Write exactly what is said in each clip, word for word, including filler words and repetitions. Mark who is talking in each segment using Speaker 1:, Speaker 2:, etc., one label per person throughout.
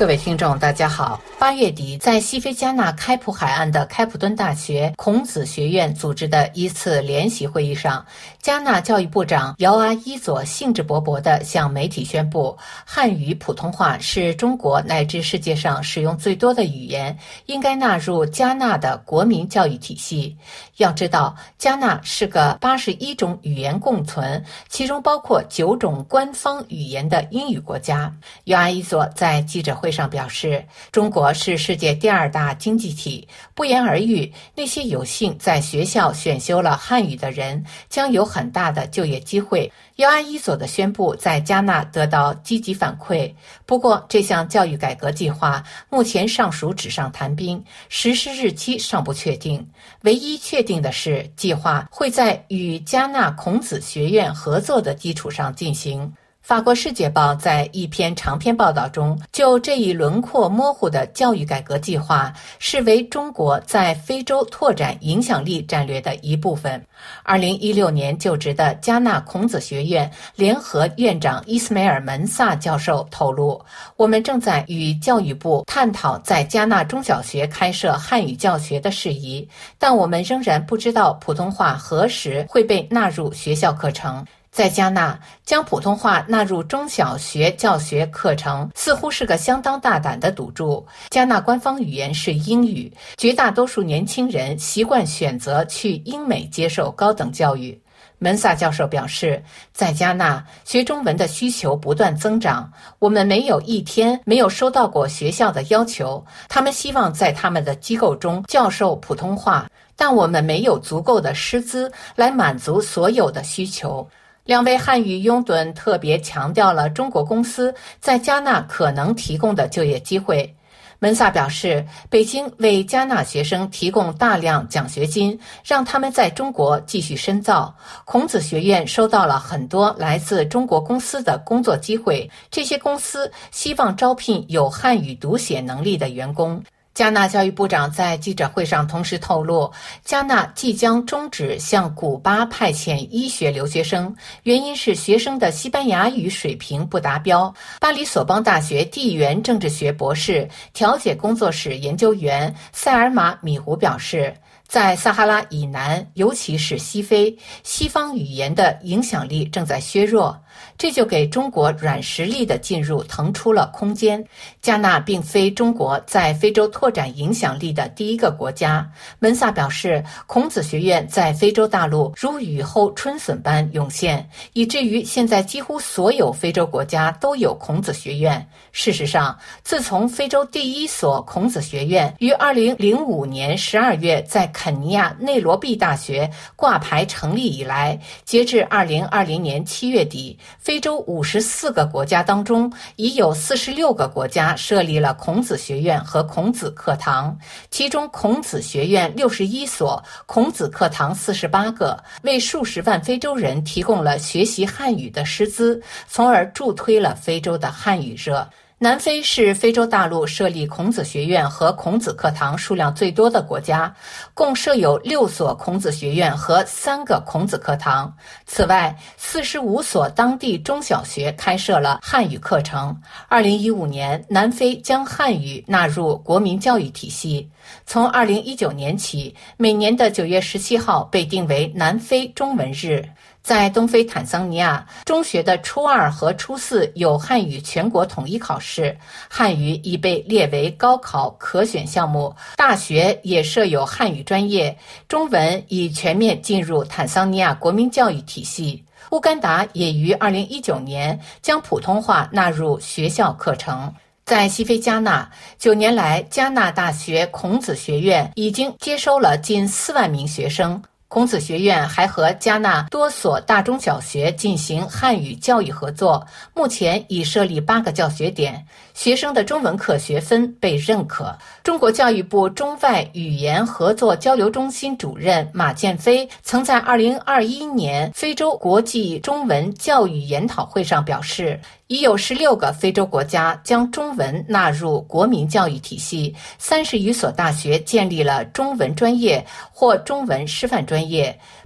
Speaker 1: 各位听众大家好，八月底在西非加纳开普海岸的开普敦大学孔子学院组织的一次联席会议上，加纳教育部长姚阿伊佐兴致勃勃地向媒体宣布，汉语普通话是中国乃至世界上使用最多的语言，应该纳入加纳的国民教育体系。要知道，加纳是个八十一种语言共存，其中包括九种官方语言的英语国家。姚阿伊佐在记者会上表示，中国是世界第二大经济体，不言而喻，那些有幸在学校选修了汉语的人将有很大的就业机会。姚阿伊佐的宣布在加纳得到积极反馈，不过这项教育改革计划目前尚属纸上谈兵，实施日期尚不确定。唯一确定的是，计划会在与加纳孔子学院合作的基础上进行。法国《世界报》在一篇长篇报道中，就这一轮廓模糊的教育改革计划视为中国在非洲拓展影响力战略的一部分。二零一六年就职的加纳孔子学院联合院长伊斯梅尔·门萨教授透露，我们正在与教育部探讨在加纳中小学开设汉语教学的事宜，但我们仍然不知道普通话何时会被纳入学校课程。在加纳，将普通话纳入中小学教学课程似乎是个相当大胆的赌注。加纳官方语言是英语，绝大多数年轻人习惯选择去英美接受高等教育。门萨教授表示，在加纳学中文的需求不断增长，我们没有一天没有收到过学校的要求，他们希望在他们的机构中教授普通话，但我们没有足够的师资来满足所有的需求。两位汉语拥趸特别强调了中国公司在加纳可能提供的就业机会。门萨表示，北京为加纳学生提供大量奖学金，让他们在中国继续深造。孔子学院收到了很多来自中国公司的工作机会，这些公司希望招聘有汉语读写能力的员工。加纳教育部长在记者会上同时透露，加纳即将终止向古巴派遣医学留学生，原因是学生的西班牙语水平不达标。巴黎索邦大学地缘政治学博士、调解工作室研究员塞尔玛·米胡表示，在撒哈拉以南，尤其是西非，西方语言的影响力正在削弱，这就给中国软实力的进入腾出了空间。加纳并非中国在非洲拓展影响力的第一个国家。门萨表示，孔子学院在非洲大陆如雨后春笋般涌现，以至于现在几乎所有非洲国家都有孔子学院。事实上，自从非洲第一所孔子学院于二零零五年十二月在肯尼亚内罗毕大学挂牌成立以来，截至二零二零年七月底，非洲五十四个国家当中，已有四十六个国家设立了孔子学院和孔子课堂，其中孔子学院六十一所，孔子课堂四十八个，为数十万非洲人提供了学习汉语的师资，从而助推了非洲的汉语热。南非是非洲大陆设立孔子学院和孔子课堂数量最多的国家，共设有六所孔子学院和三个孔子课堂。此外，四十五所当地中小学开设了汉语课程。二零一五年，南非将汉语纳入国民教育体系。从二零一九年起，每年的九月十七号被定为南非中文日。在东非坦桑尼亚，中学的初二和初四有汉语全国统一考试，汉语已被列为高考可选项目，大学也设有汉语专业，中文已全面进入坦桑尼亚国民教育体系。乌干达也于二零一九年将普通话纳入学校课程。在西非加纳，九年来，加纳大学孔子学院已经接收了近四万名学生。孔子学院还和加纳多所大中小学进行汉语教育合作，目前已设立八个教学点，学生的中文课学分被认可。中国教育部中外语言合作交流中心主任马建飞曾在二零二一年非洲国际中文教育研讨会上表示，已有十六个非洲国家将中文纳入国民教育体系，三十余所大学建立了中文专业或中文师范专业。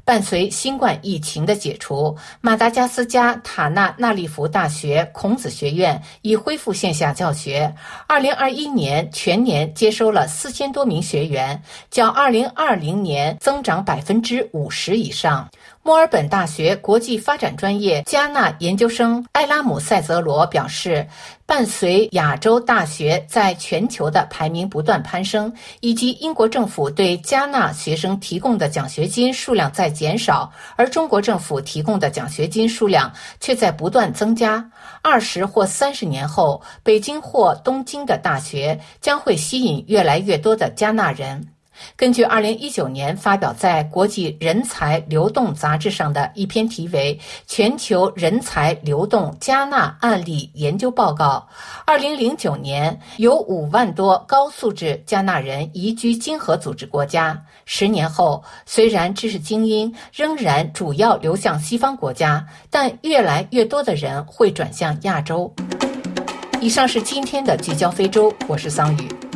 Speaker 1: 伴随新冠疫情的解除，马达加斯加塔纳纳利福大学孔子学院已恢复线下教学。二零二一年全年接收了四千多名学员，较二零二零年增长百分之五十以上。墨尔本大学国际发展专业加纳研究生埃拉姆塞泽罗表示，伴随亚洲大学在全球的排名不断攀升，以及英国政府对加纳学生提供的奖学金数量在减少，而中国政府提供的奖学金数量却在不断增加。二十或三十年后，北京或东京的大学将会吸引越来越多的加纳人。根据二零一九年发表在国际人才流动杂志上的一篇题为《全球人才流动加纳案例研究报告》，二零零九年有五万多高素质加纳人移居经合组织国家。十年后，虽然知识精英仍然主要流向西方国家，但越来越多的人会转向亚洲。以上是今天的聚焦非洲，我是桑宇。